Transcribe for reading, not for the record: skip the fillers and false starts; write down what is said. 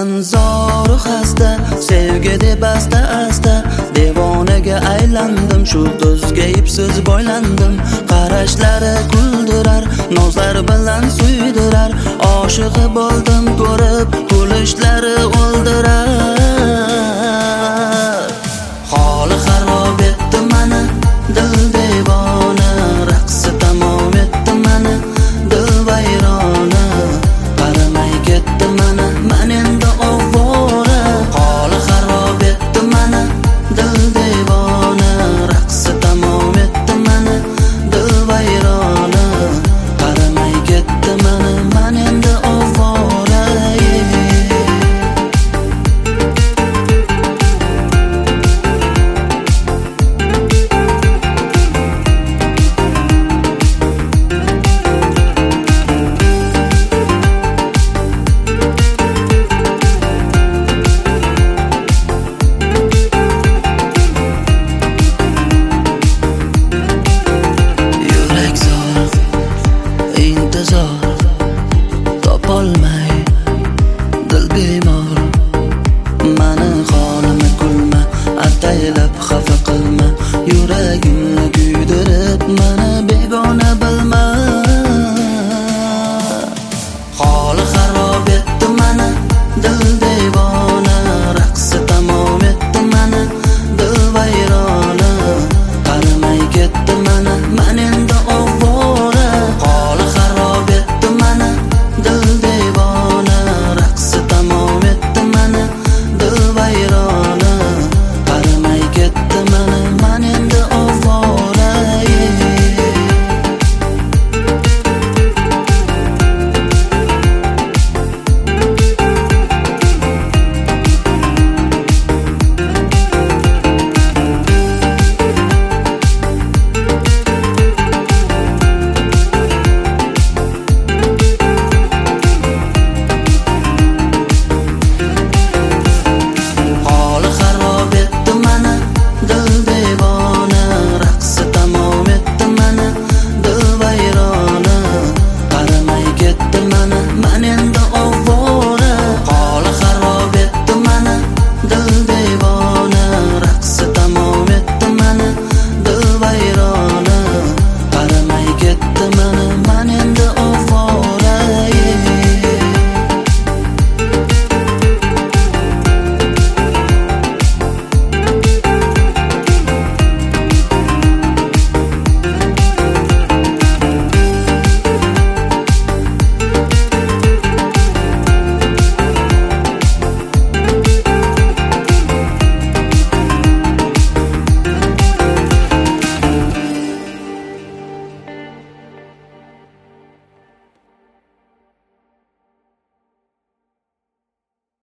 Qalbim zoru xasta, sevgi deb asta devonaga aylandim. Shu qizga ipsiz boylandim. Qarashlari kuldirar, nozlar bilan suydirar. Oshig'i bo'ldim ko'rib, kulishlari o'ldirar. Holi xarob etdi mani, dil devona, raqsi tamom etdi mani, dil vayrona. Qaramay ketdi mani, men endi ovora. Holi xarob etdi mani, dil devona, raqsi tamom etdi mani, dil vayrona. Qaramay ketdi mani, men endi ovora. Topolmay dil bemor, mani holimi kulma, ataylab xafa qilma, yuragimni kuydirib mani